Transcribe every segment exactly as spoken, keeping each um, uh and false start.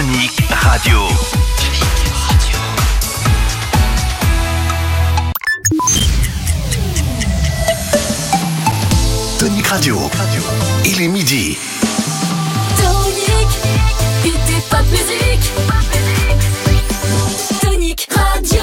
Tonic Radio. Tonic Radio. Tonic Radio. Il est midi. Tonic, était pas de musique. Tonic Radio.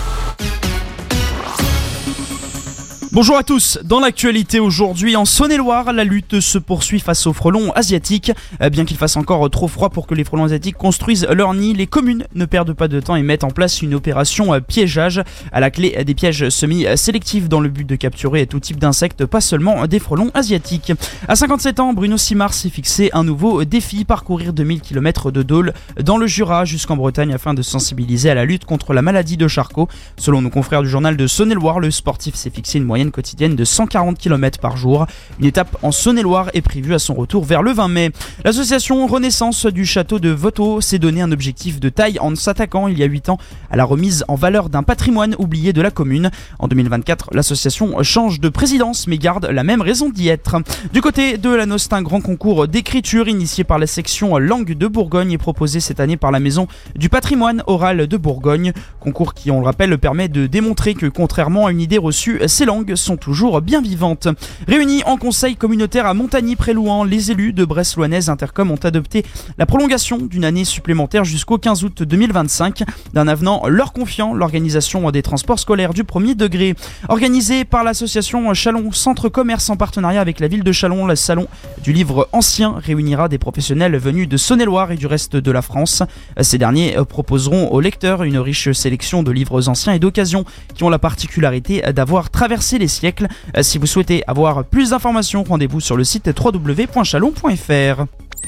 Bonjour à tous, dans l'actualité aujourd'hui en Saône-et-Loire, la lutte se poursuit face aux frelons asiatiques. Bien qu'il fasse encore trop froid pour que les frelons asiatiques construisent leur nid, les communes ne perdent pas de temps et mettent en place une opération piégeage. À la clé, des pièges semi-sélectifs dans le but de capturer tout type d'insectes, pas seulement des frelons asiatiques. À cinquante-sept ans, Bruno Simard s'est fixé un nouveau défi, parcourir deux mille kilomètres de Dole dans le Jura jusqu'en Bretagne afin de sensibiliser à la lutte contre la maladie de Charcot. Selon nos confrères du journal de Saône-et-Loire, le sportif s'est fixé une moyenne quotidienne de cent quarante kilomètres par jour. Une étape en Saône-et-Loire est prévue à son retour vers le vingt mai. L'association Renaissance du château de Voto s'est donné un objectif de taille en s'attaquant il y a huit ans à la remise en valeur d'un patrimoine oublié de la commune. En deux mille vingt-quatre, l'association change de présidence mais garde la même raison d'y être. Du côté de la Nost, un grand concours d'écriture initié par la section langue de Bourgogne est proposé cette année par la Maison du patrimoine oral de Bourgogne. Concours qui, on le rappelle, permet de démontrer que contrairement à une idée reçue, ces langues sont toujours bien vivantes. Réunis en conseil communautaire à Montagny-près-Louhan, les élus de Bresse-Louhannaise Intercom ont adopté la prolongation d'une année supplémentaire jusqu'au quinze août deux mille vingt-cinq, d'un avenant leur confiant l'organisation des transports scolaires du premier degré. Organisé par l'association Chalon Centre Commerce en partenariat avec la ville de Chalon, le salon du livre ancien réunira des professionnels venus de Saône-et-Loire et du reste de la France. Ces derniers proposeront aux lecteurs une riche sélection de livres anciens et d'occasion qui ont la particularité d'avoir traversé les siècles. Si vous souhaitez avoir plus d'informations, rendez-vous sur le site w w w point chalon point f r.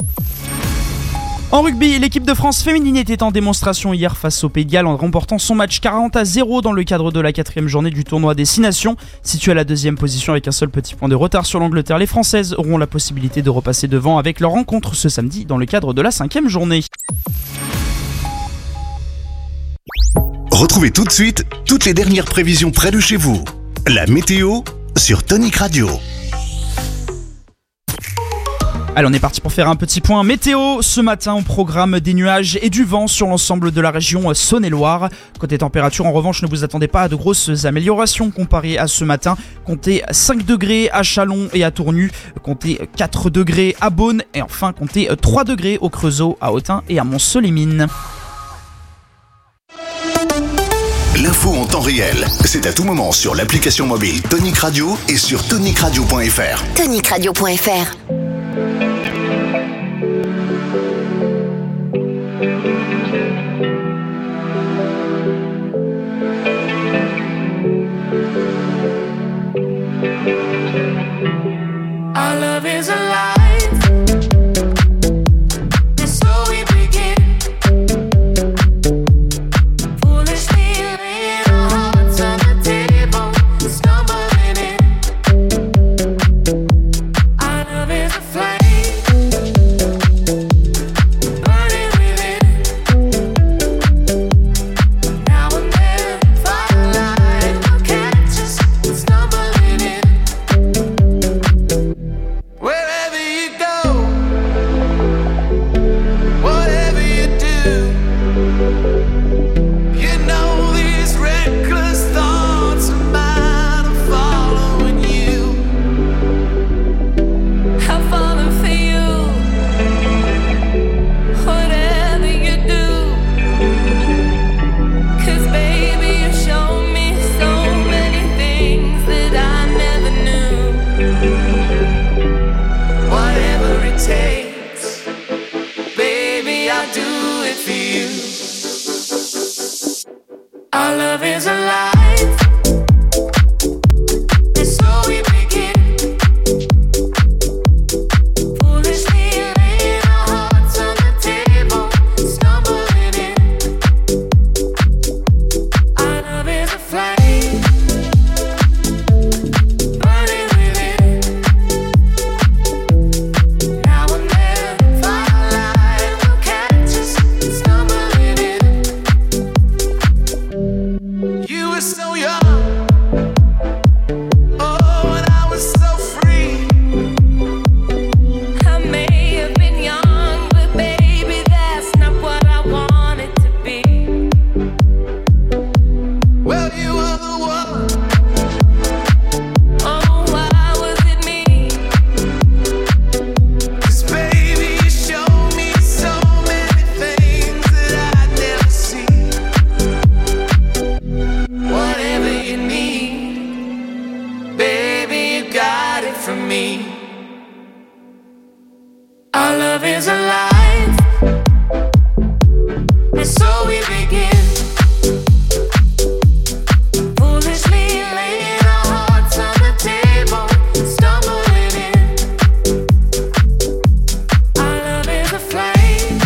En rugby, l'équipe de France féminine était en démonstration hier face au Pays de Galles en remportant son match quarante à zéro dans le cadre de la quatrième journée du tournoi des six nations. Situées à la deuxième position avec un seul petit point de retard sur l'Angleterre, les Françaises auront la possibilité de repasser devant avec leur rencontre ce samedi dans le cadre de la cinquième journée. Retrouvez tout de suite toutes les dernières prévisions près de chez vous. La météo sur Tonic Radio. Allez, on est parti pour faire un petit point météo. Ce matin, on programme des nuages et du vent sur l'ensemble de la région Saône-et-Loire. Côté température, en revanche, ne vous attendez pas à de grosses améliorations comparées à ce matin. Comptez cinq degrés à Chalon et à Tournu, comptez quatre degrés à Beaune et enfin comptez trois degrés au Creusot, à Autun et à Mont-Solimine. L'info en temps réel, c'est à tout moment sur l'application mobile Tonic Radio et sur tonic radio point f r. Tonic Radio point f r. Our love is alive. Our love is alive. What I me. Our love is alive, and so we begin. Foolishly laying our hearts on the table, stumbling in. Our love is a flame,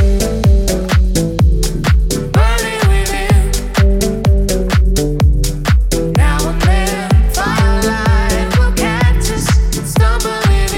burning within. Now and then, firelight will catch us, stumbling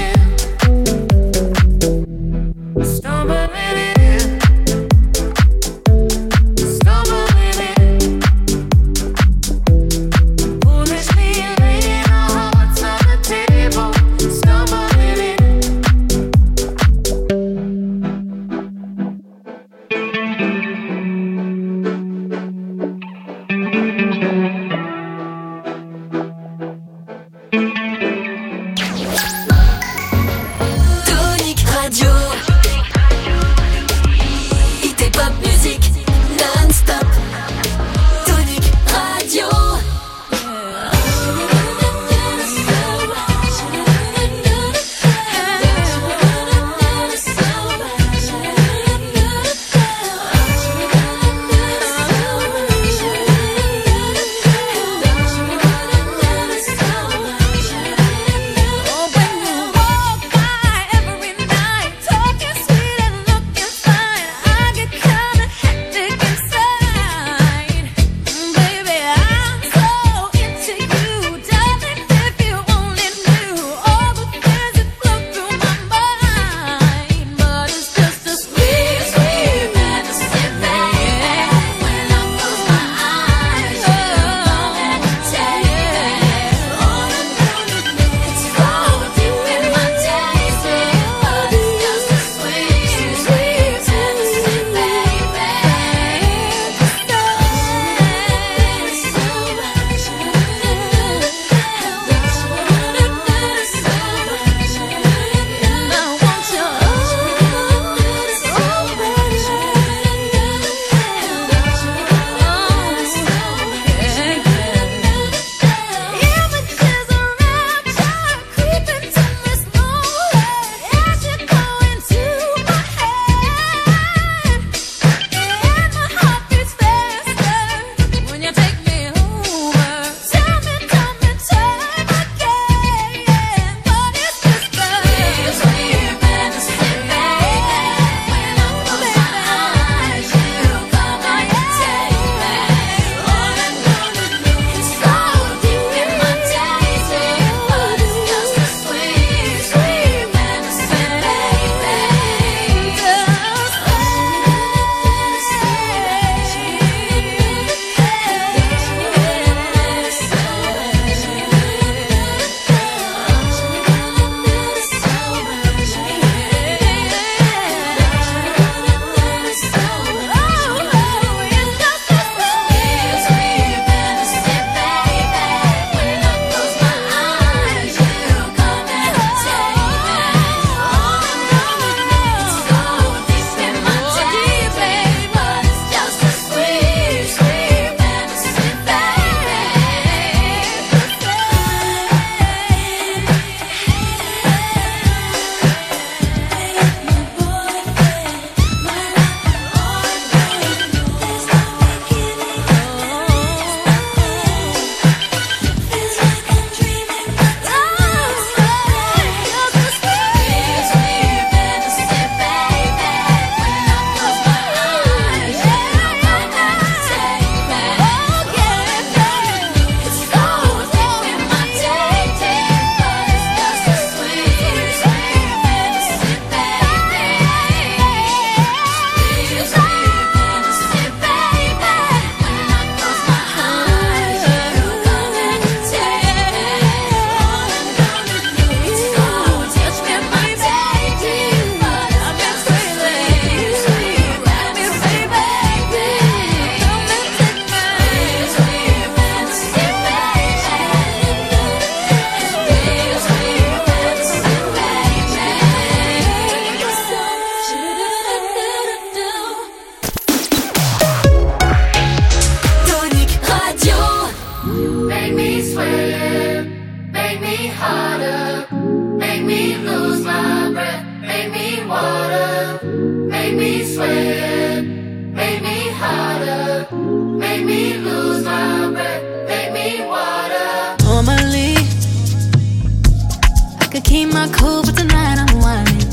be my cool, but tonight I'm whining.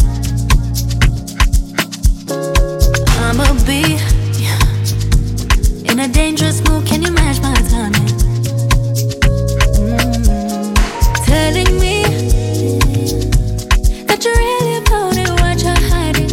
I'ma be in a dangerous mood. Can you match my timing? Mm. Telling me that you're really about it, what you're hiding.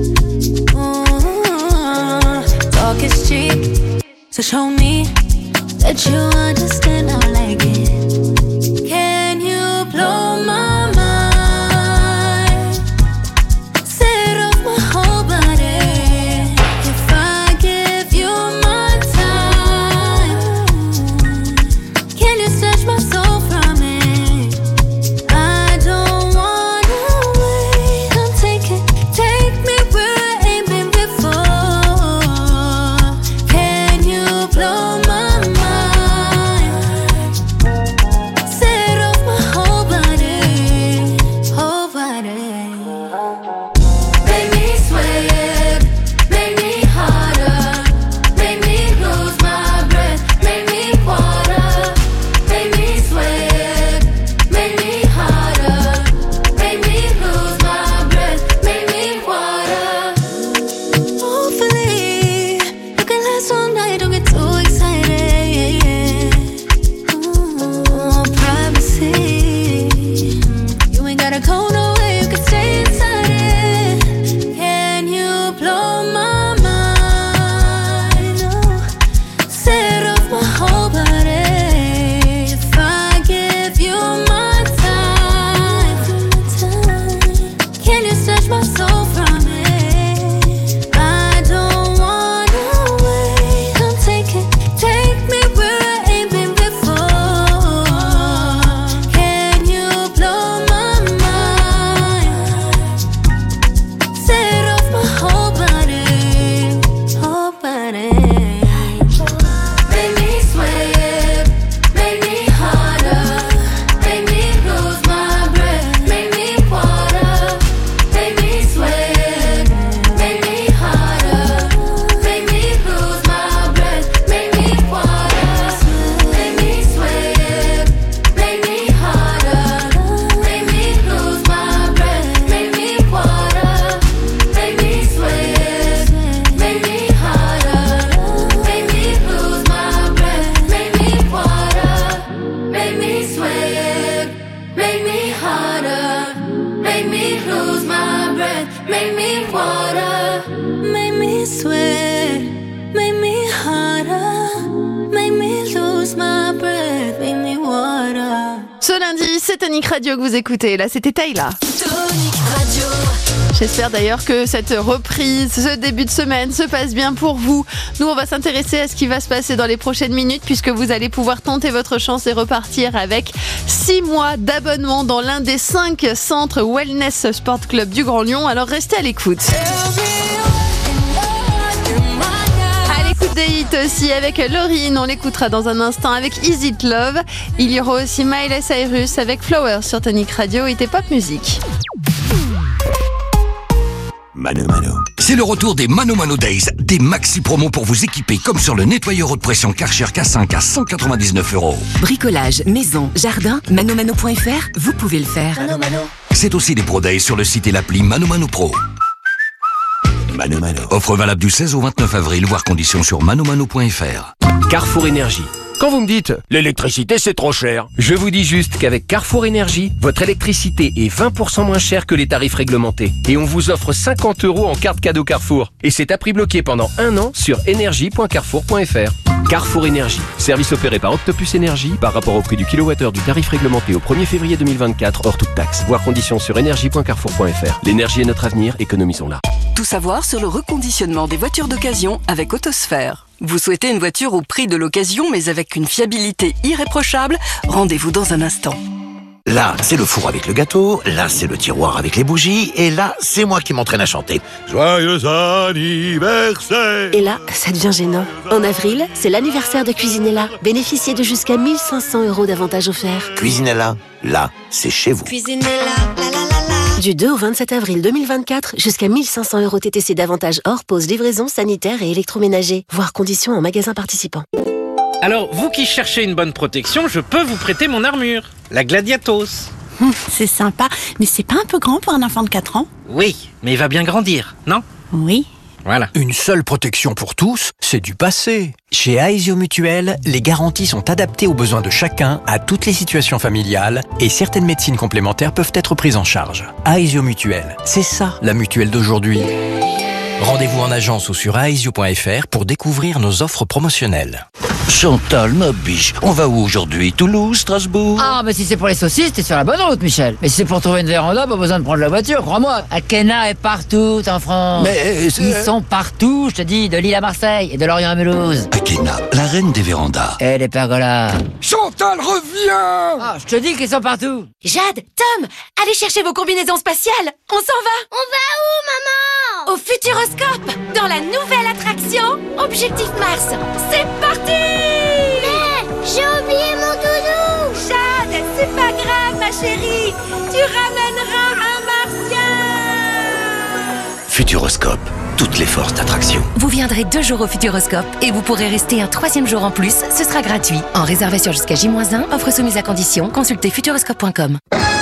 Mm. Talk is cheap, so show me that you understand how I like it. Can you blow my mind? Set off my whole body. If I give you my time, can you snatch my soul from it? I don't wanna wait. Come take it, take me where I ain't been before. Can you blow my mind? Set off my whole body, whole body. Make me sweat, make me harder, make me lose my breath, make me water, make me sweat, make me harder, make me lose my breath, make me water. Hopefully, you can last all night, don't get too excited. Ooh, privacy. You ain't gotta go nowhere, you can stay inside it. Can you blow my mind? Oh, set off my whole body. If I give you my time, can you snatch my soul from it? I don't wanna wait. Come take it, take me where I ain't been before. Can you blow my mind? Set off my whole body, whole body. Make me sweat, make me harder, make me lose my breath, make me water, make me sweat, make me harder, make me lose my breath, make me water, make me sweat, make me harder, make me lose my breath, make me water, make me sweat, make me harder, make me lose my breath, make me water, make me sweat, make me harder, make me lose my breath, make me water, make me sweat, make me harder, make me lose my breath, make me water. Ce lundi, c'est Tonic Radio que vous écoutez. Là, c'était Taïla. Tonic Radio. J'espère d'ailleurs que cette reprise, ce début de semaine se passe bien pour vous. Nous, on va s'intéresser à ce qui va se passer dans les prochaines minutes puisque vous allez pouvoir tenter votre chance et repartir avec six mois d'abonnement dans l'un des cinq centres Wellness Sport Club du Grand Lyon. Alors restez à l'écoute. À l'écoute des hits aussi avec Lauryn, on l'écoutera dans un instant avec Is It Love. Il y aura aussi Miley Cyrus avec Flowers sur Tonic Radio et Pop Music. Mano Mano. C'est le retour des Mano Mano Days, des maxi promos pour vous équiper comme sur le nettoyeur haute pression Karcher K cinq à cent quatre-vingt-dix-neuf euros. Bricolage, maison, jardin, manomano point f r, vous pouvez le faire. Mano Mano. C'est aussi des Pro Days sur le site et l'appli Mano Mano Pro. Mano Mano. Offre valable du seize au vingt-neuf avril, voire conditions sur manomano point f r. Carrefour Énergie. Quand vous me dites « l'électricité c'est trop cher », je vous dis juste qu'avec Carrefour Énergie, votre électricité est vingt pour cent moins chère que les tarifs réglementés. Et on vous offre cinquante euros en carte cadeau Carrefour. Et c'est à prix bloqué pendant un an sur énergie point carrefour point f r. Carrefour Énergie, service opéré par Octopus Énergie par rapport au prix du kilowattheure du tarif réglementé au premier février deux mille vingt-quatre hors toute taxe. Voir conditions sur énergie point carrefour point f r. L'énergie est notre avenir, économisons-la. Tout savoir sur le reconditionnement des voitures d'occasion avec Autosphère. Vous souhaitez une voiture au prix de l'occasion mais avec une fiabilité irréprochable? Rendez-vous dans un instant. Là, c'est le four avec le gâteau, là, c'est le tiroir avec les bougies, et là, c'est moi qui m'entraîne à chanter. Joyeux anniversaire! Et là, ça devient gênant. En avril, c'est l'anniversaire de Cuisinella. Bénéficiez de jusqu'à mille cinq cents euros d'avantages offerts. Cuisinella, là, c'est chez vous. Cuisinella, la la la la. Du deux au vingt-sept avril deux mille vingt-quatre, jusqu'à mille cinq cents euros T T C d'avantages hors pause, livraison, sanitaire et électroménager. Voir conditions en magasin participant. Alors, vous qui cherchez une bonne protection, je peux vous prêter mon armure, la Gladiatos. Hum, c'est sympa, mais c'est pas un peu grand pour un enfant de quatre ans? Oui, mais il va bien grandir, non? Oui. Voilà. Une seule protection pour tous, c'est du passé. Chez Aesio Mutuel, les garanties sont adaptées aux besoins de chacun, à toutes les situations familiales, et certaines médecines complémentaires peuvent être prises en charge. Aesio Mutuel, c'est ça la mutuelle d'aujourd'hui. Rendez-vous en agence ou sur aesio point f r pour découvrir nos offres promotionnelles. Chantal, ma biche, on va où aujourd'hui? Toulouse, Strasbourg? Ah, bah si c'est pour les saucisses, t'es sur la bonne route, Michel. Mais si c'est pour trouver une véranda, pas besoin de prendre la voiture, crois-moi. Akena est partout en France. Mais c'est... Ils sont partout, je te dis, de Lille à Marseille et de Lorient à Mulhouse. Akena, la reine des vérandas. Et les pergolas. Chantal, reviens! Ah, je te dis qu'ils sont partout. Jade, Tom, allez chercher vos combinaisons spatiales. On s'en va. On va où, maman? Au Futuroscope, dans la nouvelle attraction Objectif Mars. C'est parti! Mais j'ai oublié mon doudou. Jade, c'est pas grave, ma chérie. Tu ramèneras un martien. Futuroscope, toutes les forces d'attraction. Vous viendrez deux jours au Futuroscope et vous pourrez rester un troisième jour en plus. Ce sera gratuit. En réservation jusqu'à J moins un, offre soumise à condition. Consultez futuroscope point com.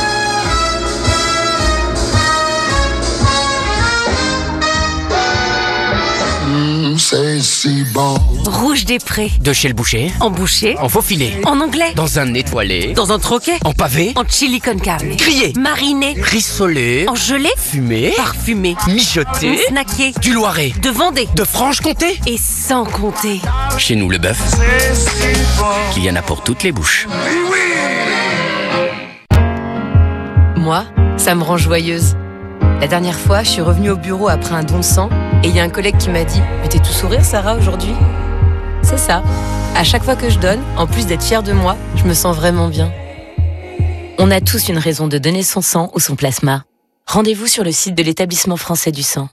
C'est si bon. Rouge des Prés. De chez le boucher. En boucher. En faux filet. En anglais. Dans un étoilé. Dans un troquet. En pavé. En chili con carne. Grillé. Mariné. Rissolé. En gelée. Fumé. Parfumé. Mijoté. Snacké. Du Loiret. De Vendée. De Franche-Comté. Et sans compter. Chez nous, le bœuf, qu'il y en a pour toutes les bouches. Moi, ça me rend joyeuse. La dernière fois, je suis revenue au bureau après un don de sang et il y a un collègue qui m'a dit « Mais t'es tout sourire, Sarah, aujourd'hui ?» C'est ça. À chaque fois que je donne, en plus d'être fière de moi, je me sens vraiment bien. On a tous une raison de donner son sang ou son plasma. Rendez-vous sur le site de l'Établissement français du sang.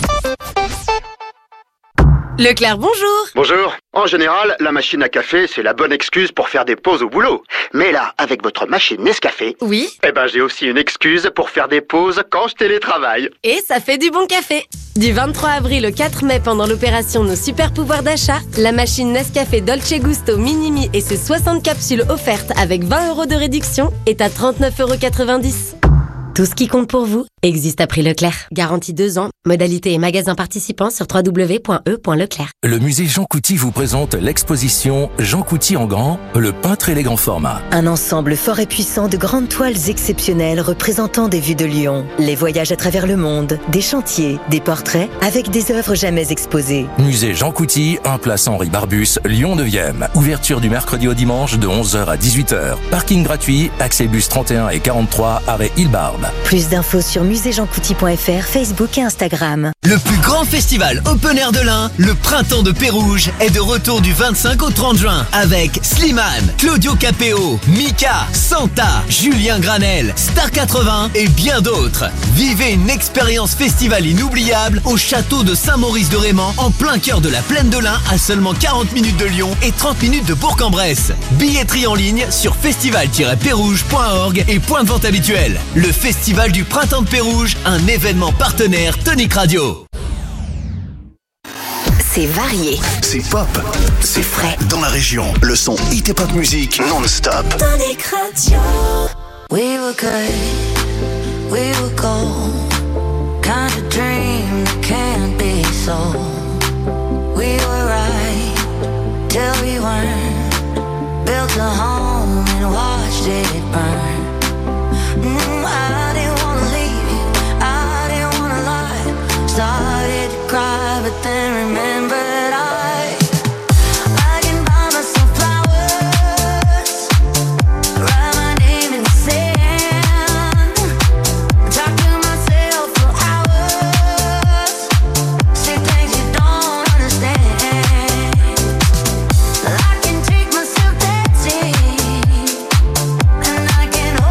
Leclerc, bonjour. Bonjour. En général, la machine à café, c'est la bonne excuse pour faire des pauses au boulot. Mais là, avec votre machine Nescafé... Oui. Eh ben, j'ai aussi une excuse pour faire des pauses quand je télétravaille. Et ça fait du bon café. Du vingt-trois avril au quatre mai, pendant l'opération Nos Super Pouvoirs d'achat, la machine Nescafé Dolce Gusto Minimi et ses soixante capsules offertes avec vingt euros de réduction est à trente-neuf euros quatre-vingt-dix. Tout ce qui compte pour vous existe à prix Leclerc. Garantie deux ans. Modalité et magasins participants sur w w w point e point leclerc. Le musée Jean Couty vous présente l'exposition Jean Couty en grand, le peintre et les grands formats. Un ensemble fort et puissant de grandes toiles exceptionnelles représentant des vues de Lyon, les voyages à travers le monde, des chantiers, des portraits avec des œuvres jamais exposées. Musée Jean Couty, un place Henri Barbus, Lyon neuvième. Ouverture du mercredi au dimanche de onze heures à dix-huit heures. Parking gratuit, accès bus trente et un et quarante-trois, arrêt Île-Barbe. Plus d'infos sur musée jean couty point f r, Facebook et Instagram. Le plus grand festival open air de l'Ain, le Printemps de Pérouge, est de retour du vingt-cinq au trente juin avec Slimane, Claudio Capéo, Mika, Santa, Julien Granel, Star quatre-vingts et bien d'autres. Vivez une expérience festivale inoubliable au château de Saint-Maurice-de-Réman en plein cœur de la plaine de l'Ain à seulement quarante minutes de Lyon et trente minutes de Bourg-en-Bresse. Billetterie en ligne sur festival tiret pérouge point org et point de vente habituel. Le Festival du Printemps de Pérouge, un événement partenaire Tonic Radio. C'est varié. C'est pop. C'est frais. Dans la région, le son hit et pop musique non-stop. Tonic Radio. We were good, we were gold. Kind of dream that can't be sold. We were right till we weren't. Built a home and watched it burn. Mm, I didn't wanna leave you, I didn't wanna lie. Started to cry, but then remembered I I can buy myself flowers, write my name in the sand, talk to myself for hours, say things you don't understand. I can take myself dancing, and I can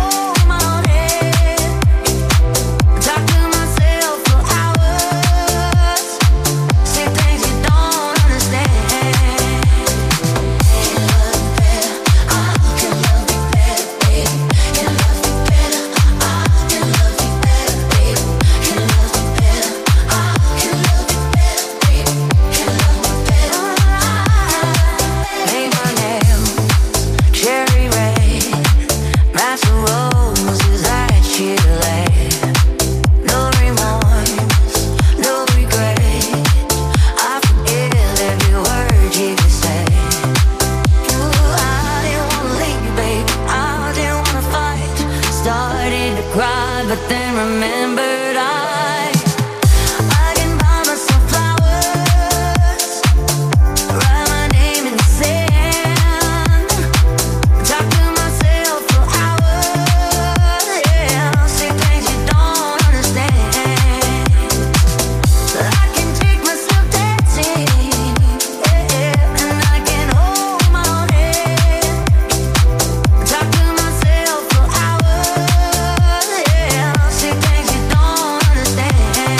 but then remembered I I can buy myself flowers, write my name in the sand, talk to myself for hours, yeah, say things you don't understand. I can take myself dancing, yeah, and I can hold my own head, talk to myself for hours, yeah, say things you don't understand.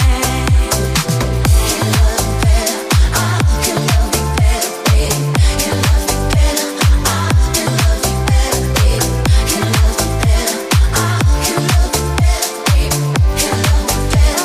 Can love me better, I can love me better, babe. Can love me better, I can love me better, babe. Can love me better, I can love me better, babe. Can love me better,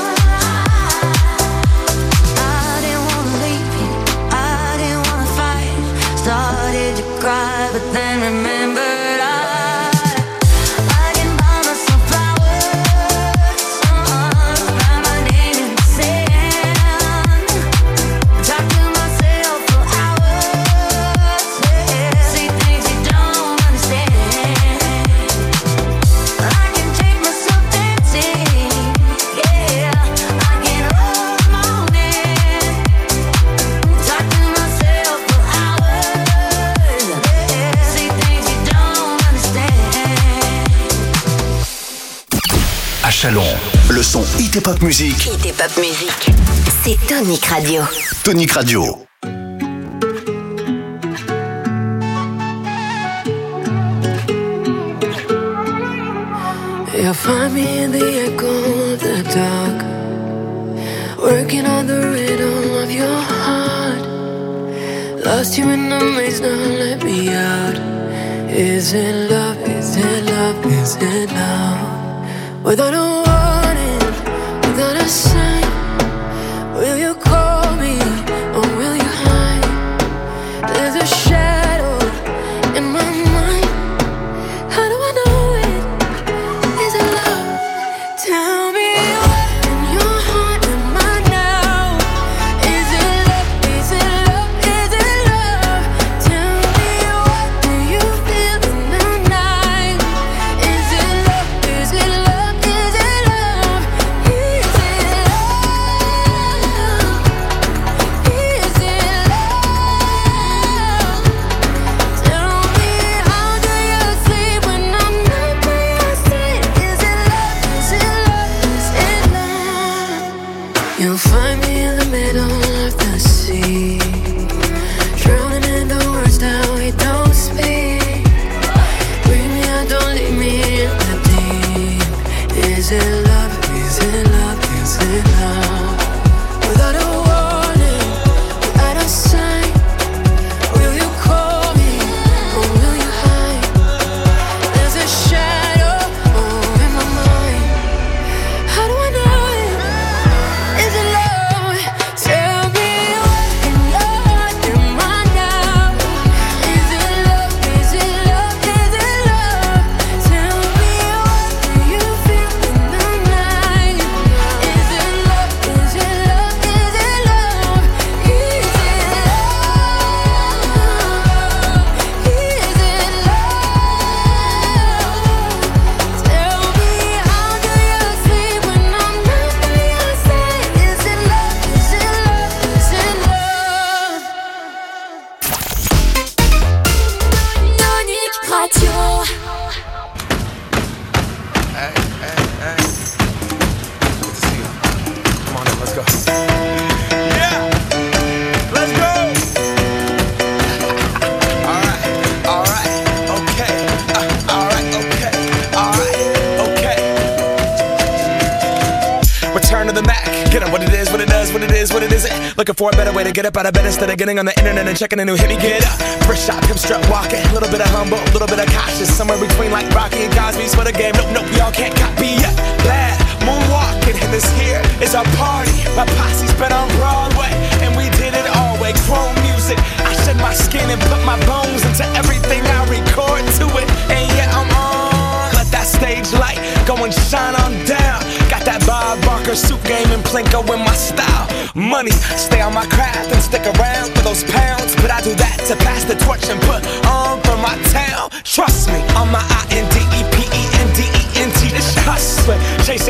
I didn't wanna leave you, I didn't wanna fight. Started to cry, but then remembered I I can buy myself flowers, write my name in the sand, talk to myself for hours, yeah, say things you don't understand. I can take myself dancing, yeah, I can hold my own hand, talk to myself for hours, yeah, say things you don't understand. À Chalon, le son Hit et Pop Music. Hit et Pop Music. C'est Tonic Radio. Tonic Radio. You'll find me in the echo of the dark, working on the rhythm of your heart. Lost you in the maze, now let me out. Is it love, is it love, is it love? Without a warning, without a sign, will you call me or will you hide? There's a shadow in my mind. How do I know it? Is it love? Tell me what in your heart am I now? Is it love? Is it love? Is it love? Tell me what do you feel in the night? Is it love? Is it love? Is it love? Is it love? Is it love? Tell me how do you sleep when I'm not by your side? Is it love? Is it love? Is it love? You'll find me in the middle of the sea, drowning in the words that we don't speak. Bring me out, don't leave me in the deep. Is it love? Is it love? Is it love? Without a warning, without a sign, will you call me or will you hide? There's a shadow oh, in my mind. How do I know it? Is it love? Tell me what in your heart am I now? Is it love? Is it love? Is it love? Tell me what do you feel in the night? Is it love? Is it love? Is it love? Is it love? Is it love? Tell me how do you sleep when I'm not by your side? Is it love? Is it love? Is it love? Tonic Radio. Hey, hey, hey. Good to see you. Come on in, let's go. Yeah, let's go. All right, all right, okay. Uh, all right, okay, all right, okay. Return to the Mac. Get up what it is, what it does, what it is, what it isn't. Looking for a better way to get up out of bed instead of getting on the internet and checking a new hit. Me get up, first shot, hip strut walking. A little bit of humble, a little bit of cautious. Somewhere between like Rocky and Cosby's for the game. Nope, nope, y'all can't copy yet. Bad moonwalking, and this here is our party. My posse's been on Broadway, and we did it all way. Chrome music, I shed my skin and put my bones into everything I record to it. And yeah, I'm on. Let that stage light go and shine on down. Got that Bob Barker suit game and Plinko in my style. Money, stay on my craft and stick around for those pounds. But I do that to pass the torch and put on for my town. Trust me, on my I N D E P E N D E N T. It's hustling, chasing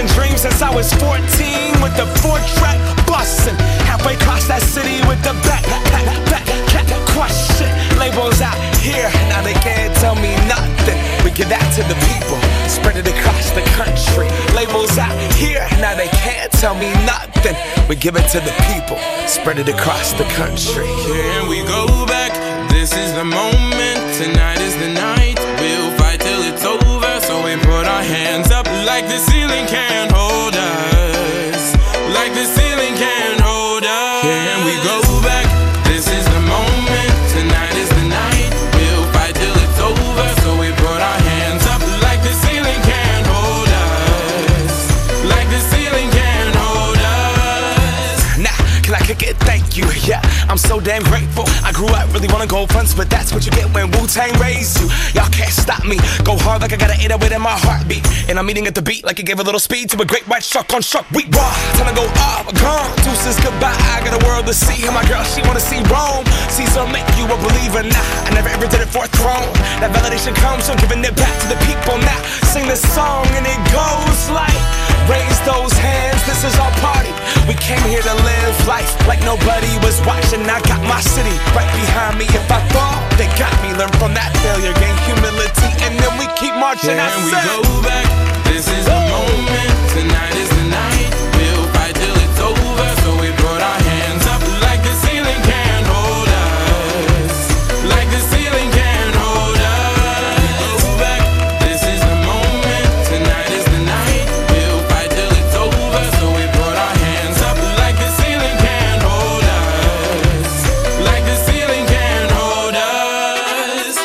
since I was fourteen with the four-track bustin'. Halfway across that city with the back, back, back, back, question. Labels out here, now they can't tell me nothing. We give that to the people, spread it across the country. Labels out here, now they can't tell me nothing. We give it to the people, spread it across the country. Can we go back? This is the moment, tonight is the night. We'll fight till it's over, so we put our hands up like the ceiling can't hold us. Like the ceiling can't hold us. Can we go back? This is the moment, tonight is the night. We'll fight till it's over, so we put our hands up like the ceiling can't hold us. Like the ceiling can't hold us. Nah, can I kick it? Thank you, yeah, I'm so damn grateful. I grew up really wanna go fronts, but that's what you get when Wu-Tang raised you. Y'all can't stop me, go hard like I got an eight oh eight in my heartbeat. And I'm eating at the beat like it gave a little speed to a great white shark on shark week. Raw, time to go off, gone, deuces goodbye. I got a world to see, and my girl, she wanna see Rome. Caesar make you a believer, nah, I never ever did it for a throne. That validation comes from giving it back to the people. Now, sing this song and it goes like, raise those hands, this is our party. We came here to live life like nobody was watching. I got my city right behind me. If I fall, they got me. Learn from that failure, gain humility, and then we keep marching. Can we go back? This is the moment, tonight is the night. We'll fight till it's over, so we put our hands up like the ceiling can't hold us. Like the ceiling can't hold us. Go back, this is the moment, tonight is the night. We'll fight till it's over, so we put our hands up like the ceiling can't hold us. Like the ceiling can't hold us.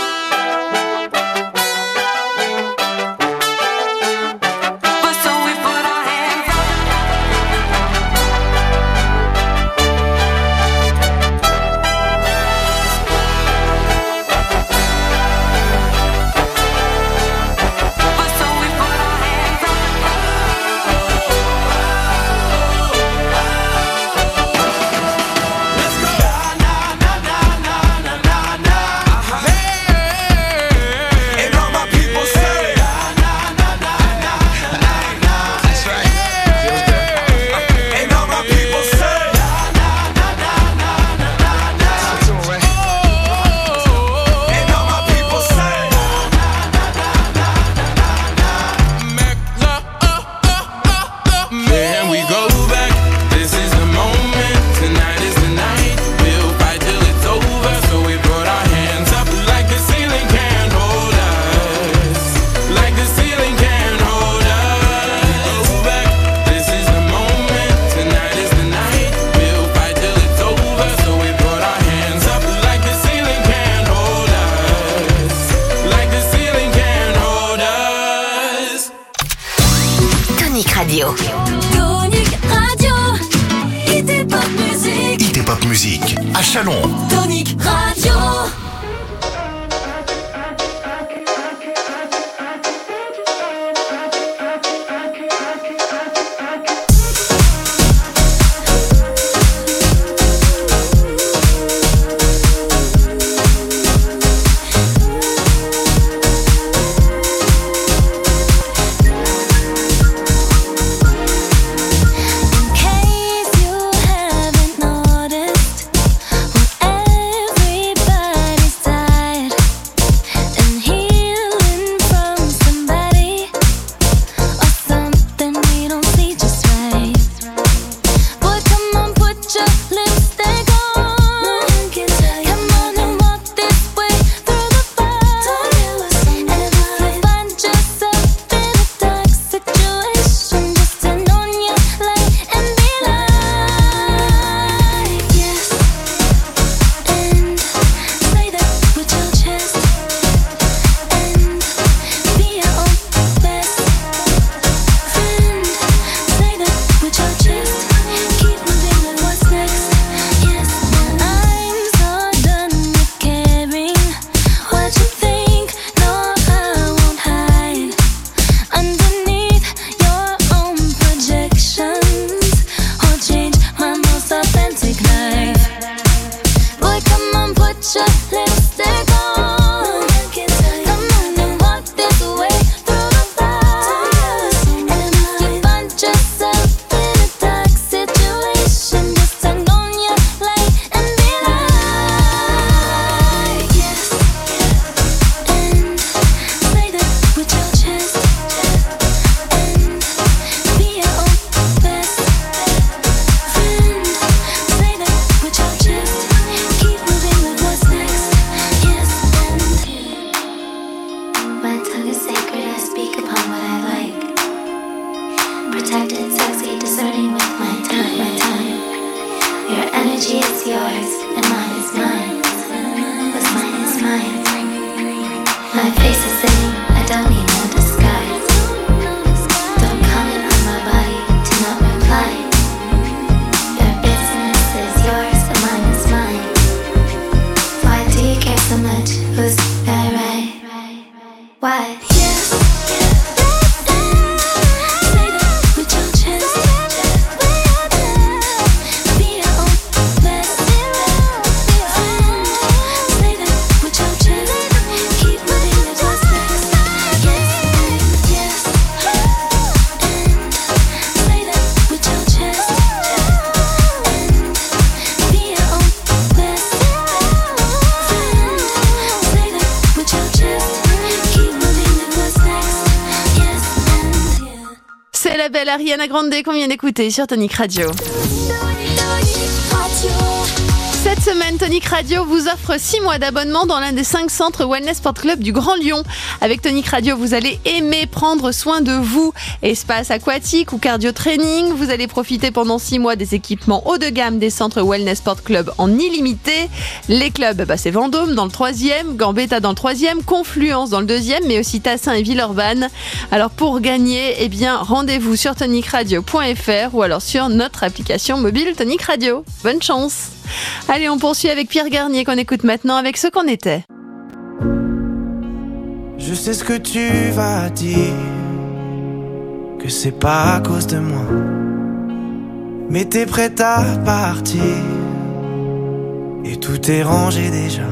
But so we put our hands up. But so we put our hands up. Let's go. Na na na na na na na. Hey, and all my people say na na na na na na na. That's right. Feels good. And all my people say na na na na na na na. And all my people say na na na na na na. Can we go back? This is the moment, tonight is the night. We'll fight till it's over, so we put our hands up like the ceiling can't hold us. Like the ceiling can't hold us. Go back, this is the moment, tonight is the night. We'll fight till it's over, so we put our hands up like the ceiling can't hold us. Like the ceiling can't hold us. Tonic Radio. Tonic Radio. Hit Pop Music. Hit et Pop Musique à Chalon. Tonic Radio. In case you haven't noticed, whatever saying I don't need no disguise. Don't comment on my body, do not reply. Your business is yours and mine is mine. Why do you care so much? Who's right, right? Why? Yes. C'est la belle Ariana Grande qu'on vient d'écouter sur Tonic Radio. Cette semaine, Tonic Radio vous offre six mois d'abonnement dans l'un des cinq centres Wellness Sport Club du Grand Lyon. Avec Tonic Radio, vous allez aimer prendre soin de vous. Espace aquatique ou cardio training, vous allez profiter pendant six mois des équipements haut de gamme des centres Wellness Sport Club en illimité. Les clubs, bah c'est Vendôme dans le troisième, Gambetta dans le troisième, Confluence dans le deuxième, mais aussi Tassin et Villeurbanne. Alors pour gagner, eh bien rendez-vous sur tonic radio point f r ou alors sur notre application mobile Tonic Radio. Bonne chance! Allez, on poursuit avec Pierre Garnier qu'on écoute maintenant avec Ce qu'on était. Je sais ce que tu vas dire, que c'est pas à cause de moi, mais t'es prête à partir et tout est rangé déjà.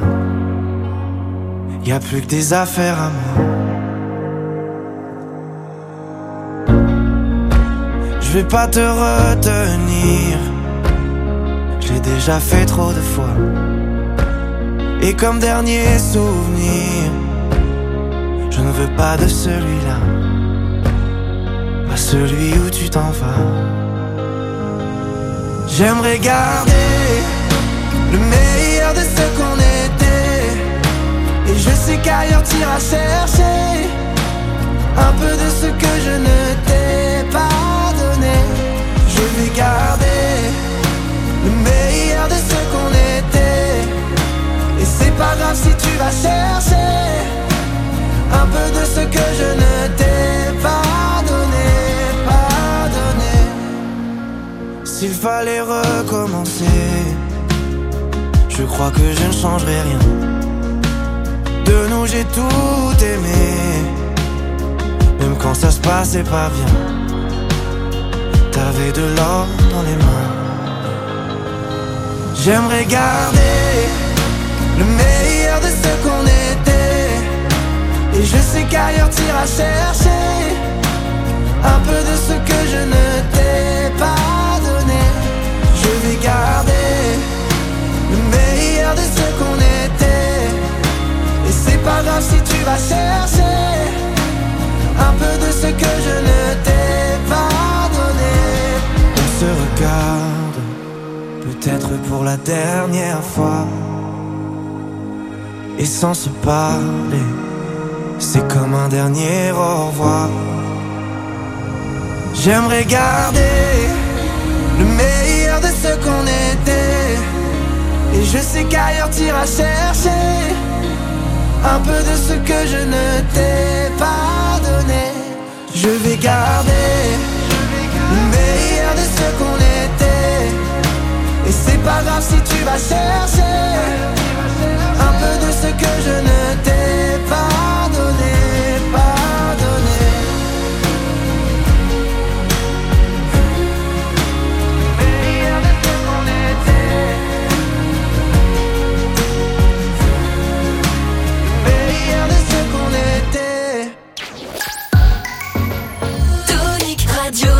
Y a plus que des affaires à moi. Je vais pas te retenir, j'ai déjà fait trop de fois. Et comme dernier souvenir, je ne veux pas de celui-là, pas celui où tu t'en vas. J'aimerais garder le meilleur de ce qu'on était, et je sais qu'ailleurs t'iras chercher un peu de ce que je ne t'ai pas donné. Je vais garder le meilleur de ce qu'on était, et c'est pas grave si tu vas chercher un peu de ce que je ne t'ai pas donné, pas donné. S'il fallait recommencer, je crois que je ne changerais rien. De nous j'ai tout aimé, même quand ça se passait pas bien. T'avais de l'or dans les mains. J'aimerais garder le meilleur de ce qu'on était, et je sais qu'ailleurs t'iras chercher un peu de ce que je ne t'ai pas donné. Je vais garder le meilleur de ce qu'on était, et c'est pas grave si tu vas chercher un peu de ce que je ne t'ai pas donné. On se regarde, peut-être pour la dernière fois, et sans se parler, c'est comme un dernier au revoir. J'aimerais garder le meilleur de ce qu'on était, et je sais qu'ailleurs t'iras chercher un peu de ce que je ne t'ai pas donné. Je vais garder le meilleur de ce qu'on était, et c'est pas grave si tu vas chercher un peu de ce que je ne t'ai pas donné, pas donné. Le meilleur de ce qu'on était, le meilleur de ce qu'on était. Tonic Radio.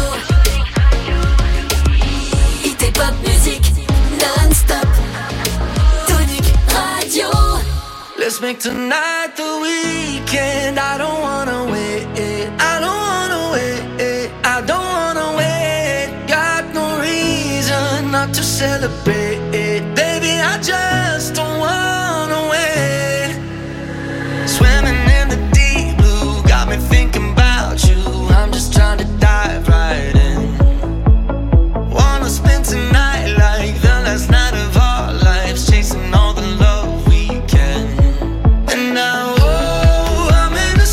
Hit et pop musique non-stop. Tonic Radio. Let's make tonight the weekend. I don't wanna wait, I don't wanna wait, I don't wanna wait. Got no reason not to celebrate, baby, I just don't wanna wait. Swimming in the deep blue, got me thinking about you. I'm just trying to dive right in. Wanna spend tonight like the last night of our lives, chasing all the love we can. And now, oh, I'm in a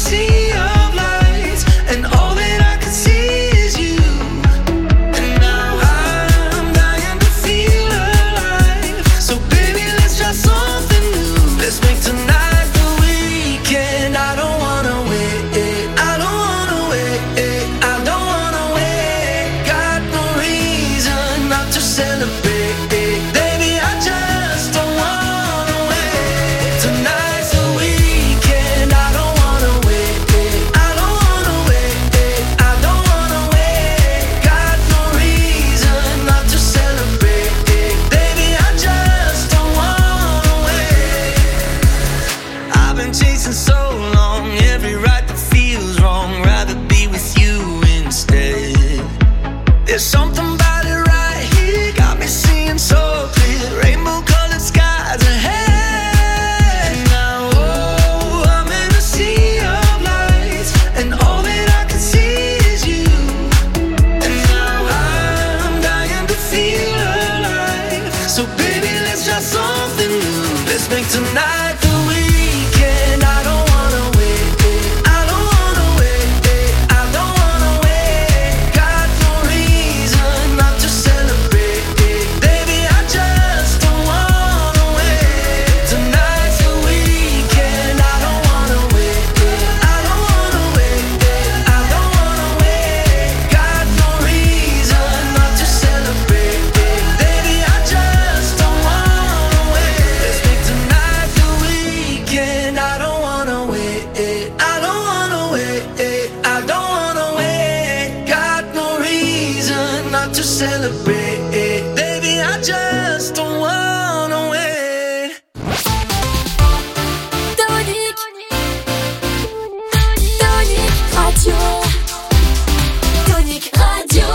celebrate. Baby, I just don't wanna wait. Tonic, Tonic Radio, Tonic Radio.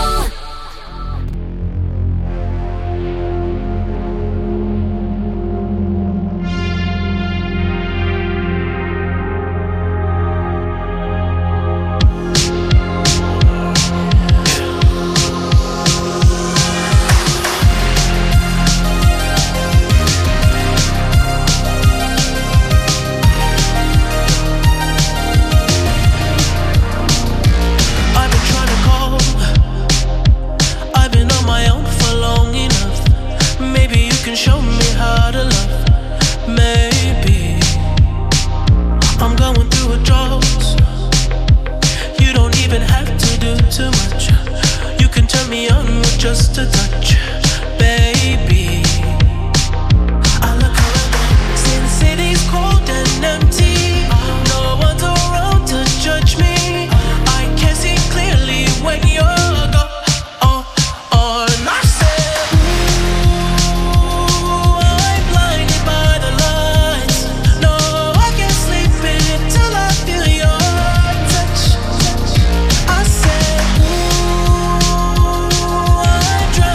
Just a touch, baby. I look around, since city's cold and empty, no one's around to judge me. I can see clearly when you're gone. Oh, oh, and I said, ooh, I'm blinded by the lights. No, I can't sleep until I feel your touch. I said, ooh, I'm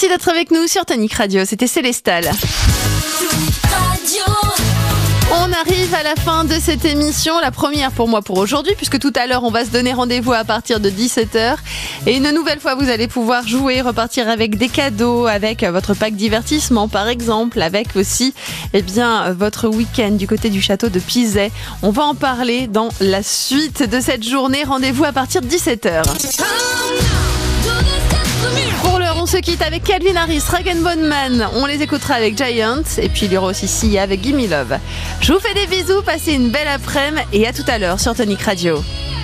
d'être avec nous sur Tonic Radio, c'était Célestal. On arrive à la fin de cette émission, la première pour moi pour aujourd'hui, puisque tout à l'heure on va se donner rendez-vous à partir de dix-sept heures. Et une nouvelle fois vous allez pouvoir jouer, repartir avec des cadeaux, avec votre pack divertissement par exemple, avec aussi eh bien, votre week-end du côté du château de Pizet. On va en parler dans la suite de cette journée, rendez-vous à partir de dix-sept heures. Pour l'heure, on se quitte avec Calvin Harris, Rag and Bone Man. On les écoutera avec Giant. Et puis il y aura aussi Sia avec Gimme Love. Je vous fais des bisous, passez une belle après-midi et à tout à l'heure sur Tonic Radio.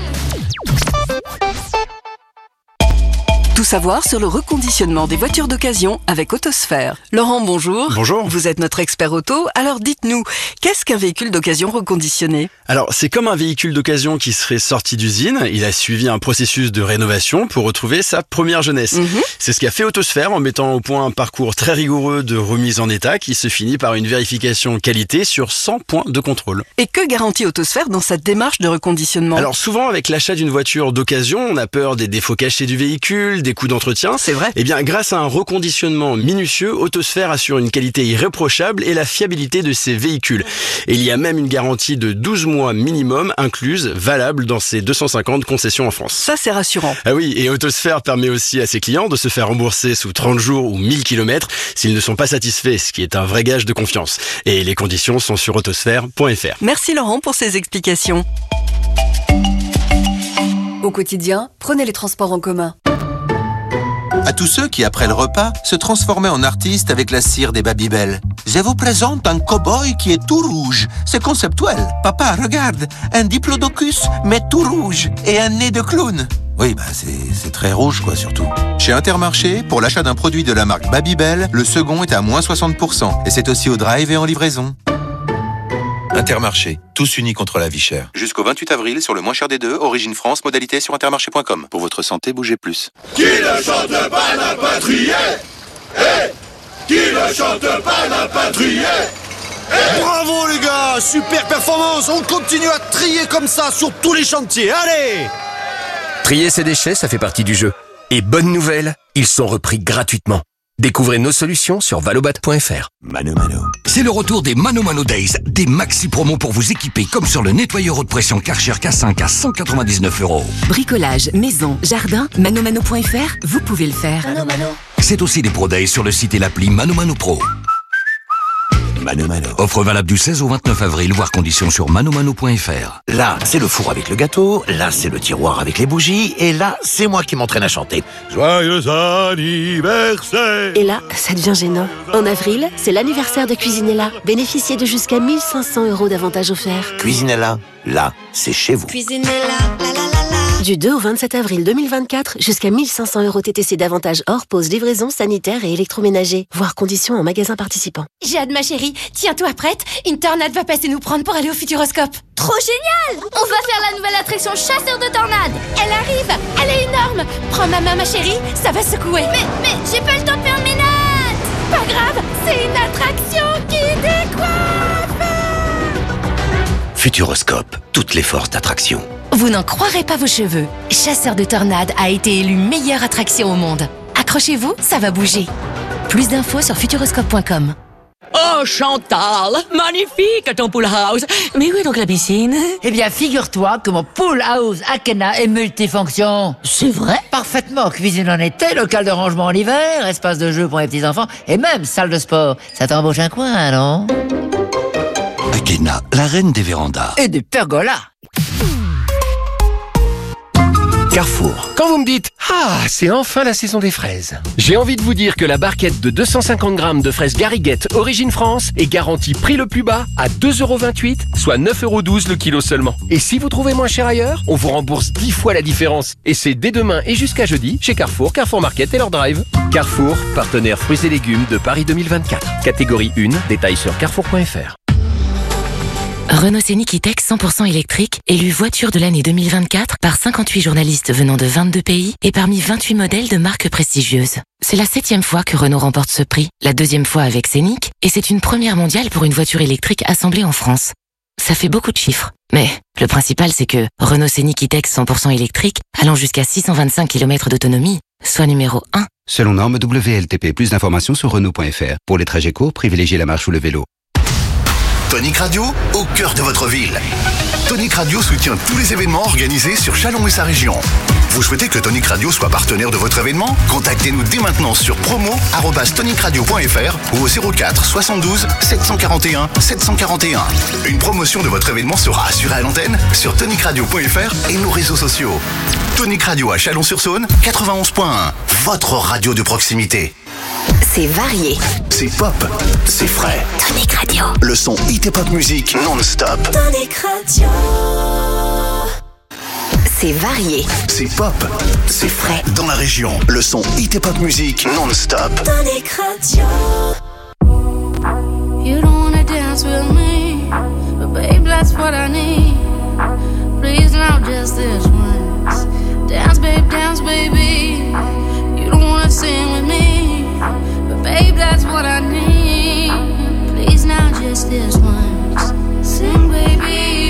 Tout savoir sur le reconditionnement des voitures d'occasion avec Autosphère. Laurent, bonjour. Bonjour. Vous êtes notre expert auto, alors dites-nous, qu'est-ce qu'un véhicule d'occasion reconditionné ? Alors, c'est comme un véhicule d'occasion qui serait sorti d'usine. Il a suivi un processus de rénovation pour retrouver sa première jeunesse. Mm-hmm. C'est ce qu'a fait Autosphère en mettant au point un parcours très rigoureux de remise en état qui se finit par une vérification qualité sur cent points de contrôle. Et que garantit Autosphère dans cette démarche de reconditionnement ? Alors, souvent, avec l'achat d'une voiture d'occasion, on a peur des défauts cachés du véhicule, des coûts d'entretien. C'est vrai. Eh bien, grâce à un reconditionnement minutieux, Autosphère assure une qualité irréprochable et la fiabilité de ses véhicules. Et il y a même une garantie de douze mois minimum incluse, valable dans ses deux cent cinquante concessions en France. Ça, c'est rassurant. Ah oui, et Autosphère permet aussi à ses clients de se faire rembourser sous trente jours ou mille kilomètres s'ils ne sont pas satisfaits, ce qui est un vrai gage de confiance. Et les conditions sont sur autosphère point f r. Merci Laurent pour ces explications. Au quotidien, prenez les transports en commun. À tous ceux qui, après le repas, se transformaient en artistes avec la cire des Babybel. Je vous présente un cow-boy qui est tout rouge. C'est conceptuel. Papa, regarde, un diplodocus, mais tout rouge, et un nez de clown. Oui, bah c'est, c'est très rouge, quoi, surtout. Chez Intermarché, pour l'achat d'un produit de la marque Babybel, le second est à moins soixante pour cent. Et c'est aussi au drive et en livraison. Intermarché, tous unis contre la vie chère. Jusqu'au vingt-huit avril, sur le moins cher des deux, Origine France, modalité sur intermarché point com. Pour votre santé, bougez plus. Qui ne chante pas n'a pas trié. Hey, qui ne chante pas n'a pas trié. Hey. Bravo les gars, super performance. On continue à trier comme ça sur tous les chantiers. Allez. Trier ses déchets, ça fait partie du jeu. Et bonne nouvelle, ils sont repris gratuitement. Découvrez nos solutions sur valobat point f r. Mano Mano. C'est le retour des Mano Mano Days, des maxi promos pour vous équiper, comme sur le nettoyeur haute pression Karcher K cinq à cent quatre-vingt-dix-neuf euros. Bricolage, maison, jardin, mano mano point f r, vous pouvez le faire. Mano Mano. C'est aussi des Pro Days sur le site et l'appli Mano Mano Pro. Mano Mano. Offre valable du seize au vingt-neuf avril, voire conditions sur mano mano point f r. Là, c'est le four avec le gâteau, là, c'est le tiroir avec les bougies, et là, c'est moi qui m'entraîne à chanter. Joyeux anniversaire. Et là, ça devient gênant. En avril, c'est l'anniversaire de Cuisinella. Bénéficiez de jusqu'à mille cinq cents euros d'avantages offerts. Cuisinella, là, c'est chez vous. Cuisinella, la la la la. Du deux au vingt-sept avril deux mille vingt-quatre, jusqu'à mille cinq cents euros T T C d'avantages hors pause, livraison, sanitaire et électroménager. Voir conditions en magasin participant. J'ai hâte ma chérie, tiens-toi prête, une tornade va passer nous prendre pour aller au Futuroscope. Trop génial! On va faire la nouvelle attraction chasseur de tornades. Elle arrive, elle est énorme. Prends ma main ma chérie, ça va secouer. Mais, mais, j'ai pas le temps de faire mes notes. Pas grave, c'est une attraction qui décoiffe. Futuroscope, toutes les forces d'attraction. Vous n'en croirez pas vos cheveux. Chasseur de tornades a été élu meilleure attraction au monde. Accrochez-vous, ça va bouger. Plus d'infos sur futuroscope point com. Oh Chantal, magnifique ton pool house. Mais où est donc la piscine? Eh bien figure-toi que mon pool house Akena est multifonction. C'est vrai? Parfaitement, cuisine en été, local de rangement en hiver, espace de jeu pour les petits enfants et même salle de sport. Ça t'embauche un coin, non? Akena, la reine des vérandas. Et des pergolas. Carrefour. Quand vous me dites « Ah, c'est enfin la saison des fraises », j'ai envie de vous dire que la barquette de deux cent cinquante grammes de fraises Gariguette Origine France est garantie prix le plus bas à deux euros vingt-huit, soit neuf euros douze le kilo seulement. Et si vous trouvez moins cher ailleurs, on vous rembourse dix fois la différence. Et c'est dès demain et jusqu'à jeudi chez Carrefour, Carrefour Market et leur drive. Carrefour, partenaire fruits et légumes de Paris deux mille vingt-quatre. Catégorie un, détails sur carrefour point f r. Renault Scénic E-Tech cent pour cent électrique, élu voiture de l'année deux mille vingt-quatre par cinquante-huit journalistes venant de vingt-deux pays et parmi vingt-huit modèles de marques prestigieuses. C'est la septième fois que Renault remporte ce prix, la deuxième fois avec Scénic, et c'est une première mondiale pour une voiture électrique assemblée en France. Ça fait beaucoup de chiffres, mais le principal c'est que Renault Scénic E-Tech cent pour cent électrique, allant jusqu'à six cent vingt-cinq kilomètres d'autonomie, soit numéro un. Selon norme W L T P. Plus d'informations sur Renault point F R. Pour les trajets courts, privilégiez la marche ou le vélo. Tonic Radio, au cœur de votre ville. Tonic Radio soutient tous les événements organisés sur Châlons et sa région. Vous souhaitez que Tonic Radio soit partenaire de votre événement? Contactez-nous dès maintenant sur promo arobase tonic radio point f r ou au zéro quatre soixante-douze sept cent quarante et un sept cent quarante et un. Une promotion de votre événement sera assurée à l'antenne sur tonic radio point f r et nos réseaux sociaux. Tonic Radio à Chalon-sur-Saône, quatre-vingt-onze point un. Votre radio de proximité. C'est varié. C'est pop. C'est frais. Tonic Radio. Le son hit et pop musique non-stop. Tonic Radio. C'est varié. C'est pop. C'est frais. Dans la région. Le son hit et pop musique non-stop. Tonic Radio. You don't wanna dance with me, but babe, that's what I need. Please now, just this once. Dance, babe, dance, baby. You don't wanna sing with me, but babe, that's what I need. Please now, just this once. Sing, baby.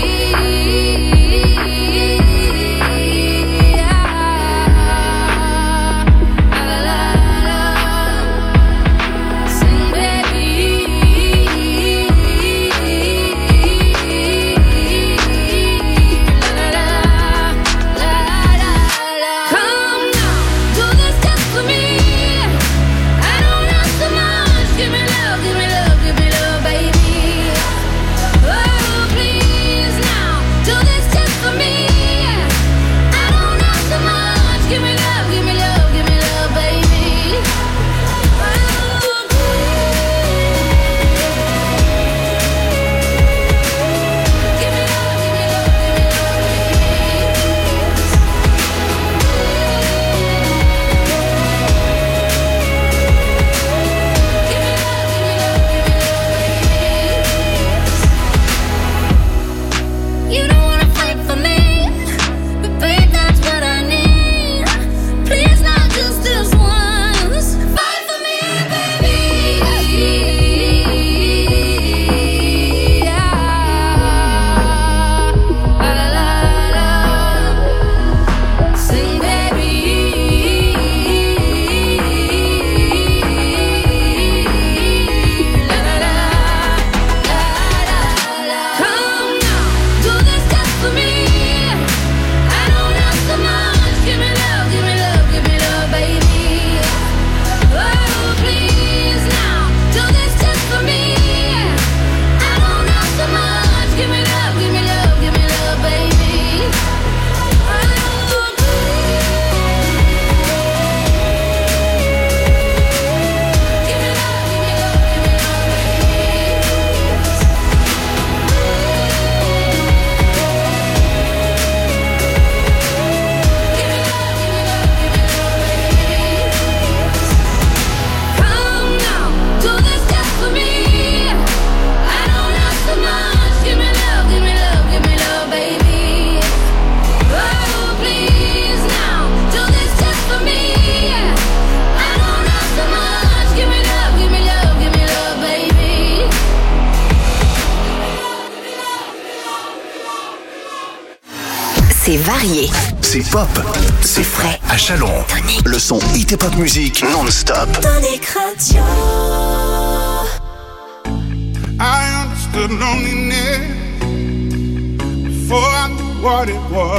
C'est varié. C'est pop. C'est frais. À Châlons. Tonic. Le son hit et pop musique non-stop. Tonic Radio. I understood loneliness before I knew what it was.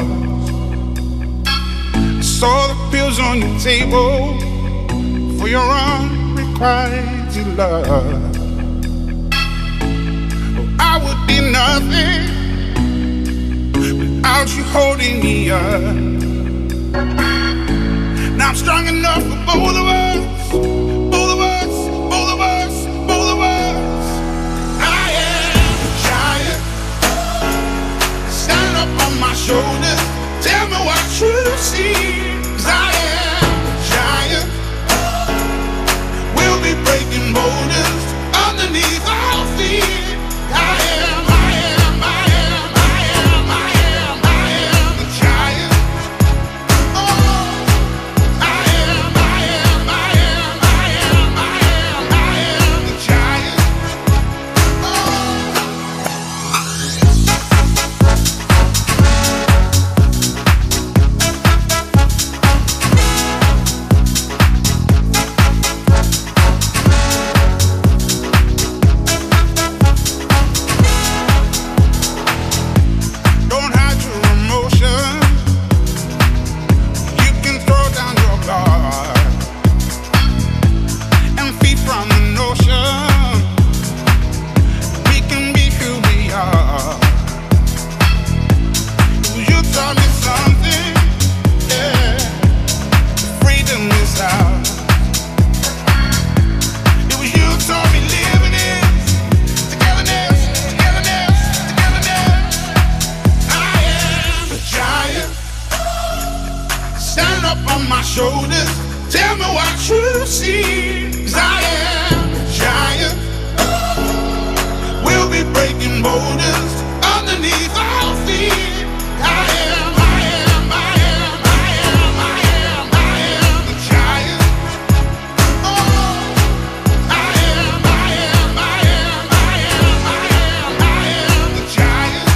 I saw the pills on your table for your unrequited love. Oh, I would be nothing without you holding me up. Now I'm strong enough for both of us, both of us, both of us, both of us. I am a giant. Stand up on my shoulders, tell me what you see. 'Cause I am a giant. We'll be breaking boulders underneath our feet. I am, I am, I am, I am, I am, I am a giant. Oh, I am, I am, I am, I see, 'cause I am a giant. We'll be breaking boulders underneath our feet. I am, I am, I am, I am, I am, I am a giant. Oh, I am, I am, I am, I am, I am, I am a giant.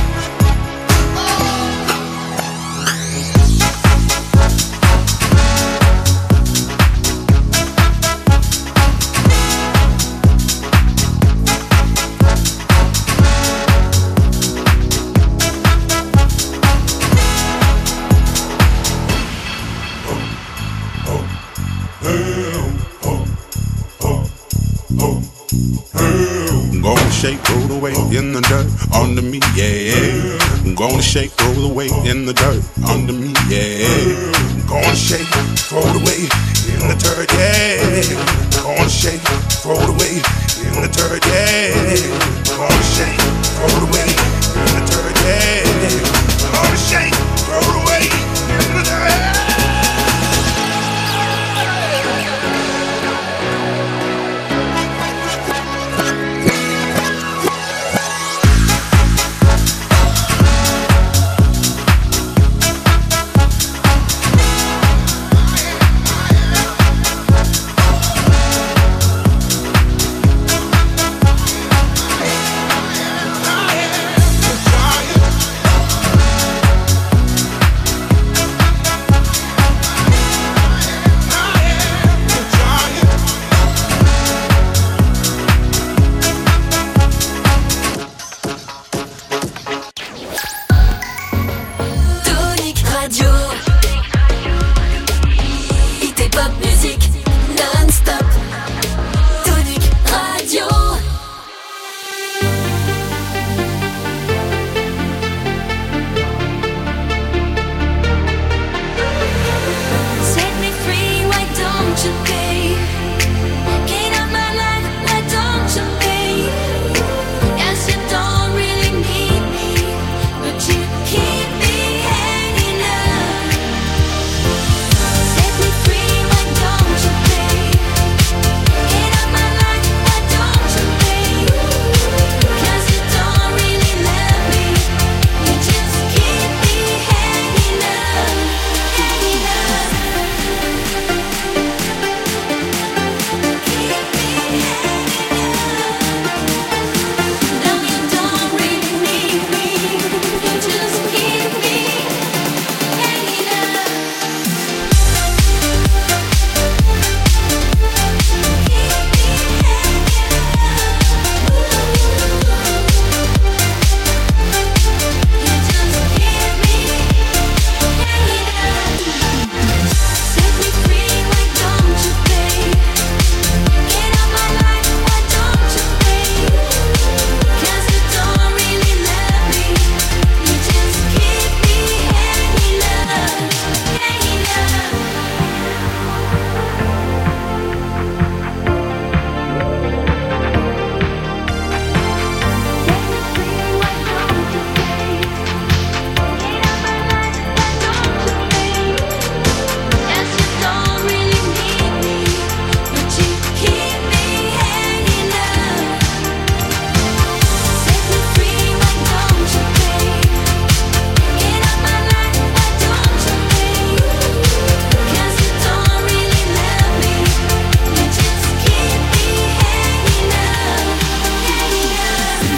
I'm gonna shake, roll the weight in the dirt under me, yeah. I'm gonna shake, roll the weight in the dirt under me, yeah. I'm gonna shake, throw the weight in the dirt, yeah. I'm gonna shake, throw the weight in the dirt, yeah. I'm